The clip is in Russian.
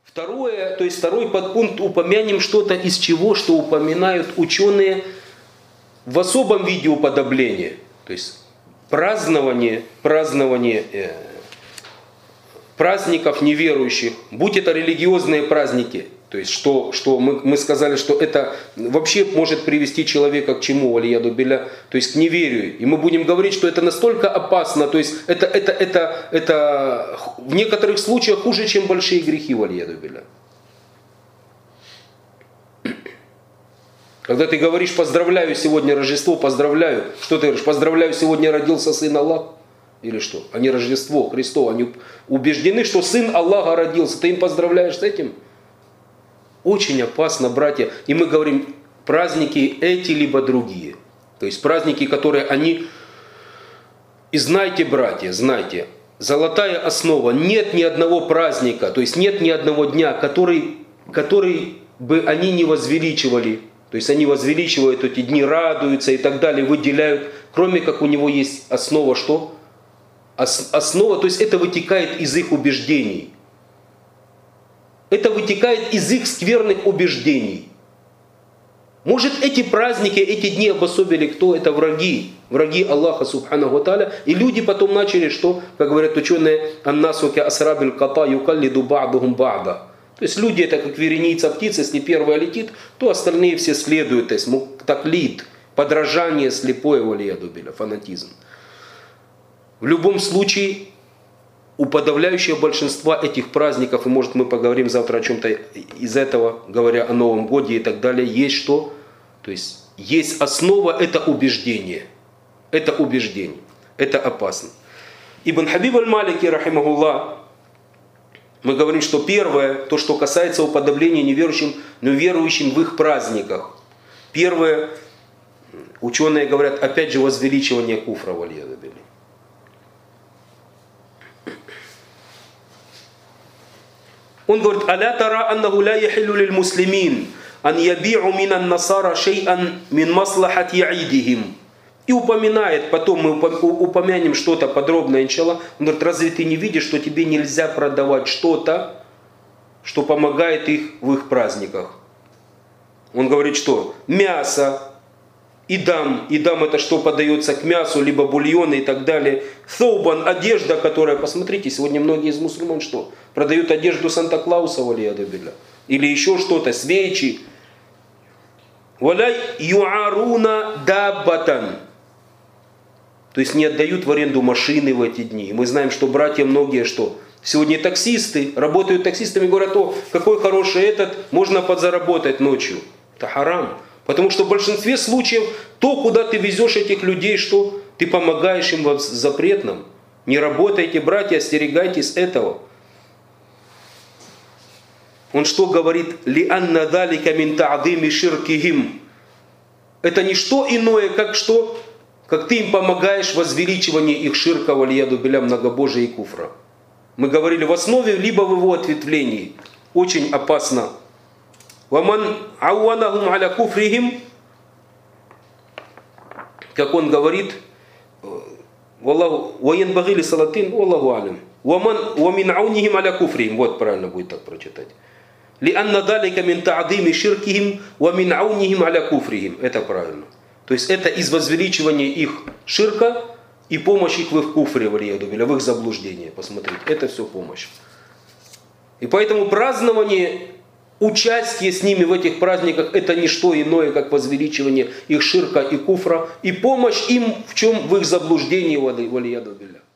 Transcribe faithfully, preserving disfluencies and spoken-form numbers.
Второе, то есть второй подпункт, упомянем что-то из чего, что упоминают ученые в особом виде уподобления. То есть празднование, празднование э, праздников неверующих, будь это религиозные праздники, то есть что, что мы, мы сказали, что это вообще может привести человека к чему, валияду билля, то есть к неверию. И мы будем говорить, что это настолько опасно, то есть это, это, это, это в некоторых случаях хуже, чем большие грехи, валияду билля. Когда ты говоришь «поздравляю, сегодня Рождество», «поздравляю», что ты говоришь? «Поздравляю, сегодня родился Сын Аллаха». Или что? Они Рождество Христово, они убеждены, что Сын Аллаха родился. Ты им поздравляешь с этим? Очень опасно, братья. И мы говорим, праздники эти, либо другие. То есть праздники, которые они... И знайте, братья, знайте, золотая основа, нет ни одного праздника, то есть нет ни одного дня, который, который бы они не возвеличивали. То есть они возвеличивают эти дни, радуются и так далее, выделяют, кроме как у него есть основа что? Основа, то есть это вытекает из их убеждений. Это вытекает из их скверных убеждений. Может, эти праздники, эти дни обособили кто? Это враги. Враги Аллаха, субханаху ва тааля. И люди потом начали, что, как говорят ученые, «Аннасу ка асрабиль кота юкаллиду ба'духум ба'да». То есть люди это как вереница птиц, если первая летит, то остальные все следуют. То есть таклид, подражание слепое, валияду билля, фанатизм. В любом случае, у подавляющего большинства этих праздников, и может мы поговорим завтра о чем-то из этого, говоря о Новом Годе и так далее, есть что? То есть есть основа, это убеждение. Это убеждение. Это опасно. Ибн Хабиб аль-Малики, рахимахуллах, мы говорим, что первое, то, что касается уподобления неверующим, но верующим в их праздниках. Первое, ученые говорят, опять же, возвеличивание куфра, валияду билля. Он говорит, «Аля тара аннаху ла яхиллу лиль муслимин, ан яби'у минан насара шей'ан мин маслахати я'идихим». И упоминает, потом мы упомянем что-то подробно, иншаллах. Он говорит, разве ты не видишь, что тебе нельзя продавать что-то, что помогает их в их праздниках? Он говорит, что мясо, идам, идам это что подается к мясу, либо бульоны и так далее. Thawban, одежда, которая, посмотрите, сегодня многие из мусульман что? Продают одежду Санта-Клауса, валияду билля. Или еще что-то, свечи. Валяй юаруна даббатан. То есть не отдают в аренду машины в эти дни. И мы знаем, что братья многие что? Сегодня таксисты, работают таксистами, говорят, о, какой хороший этот, можно подзаработать ночью. Это харам. Потому что в большинстве случаев то, куда ты везешь этих людей, что ты помогаешь им в запретном. Не работайте, братья, остерегайтесь этого. Он что говорит? «Лианна далика мин та'дими ширкихим». Это не что иное, как что? Как ты им помогаешь в возвеличивании их ширка, валияду билля, многобожия и куфра. Мы говорили в основе, либо в его ответвлении. Очень опасно. «Ваман ауанахум аля куфрихим», как он говорит, «Ваен багили салатин, Аллаху алям». «Вамин аунихим аля куфрихим». Вот правильно будет так прочитать. «Лианна далика мин та'дими ширкихим, вамин аунихим аля куфрихим». Это правильно. То есть это из возвеличивания их ширка и помощь их в их куфре, валияду билля, в их заблуждении. Посмотрите, это все помощь. И поэтому празднование, участие с ними в этих праздниках, это не что иное, как возвеличивание их ширка и куфра, и помощь им в чем? В их заблуждении, валияду билля.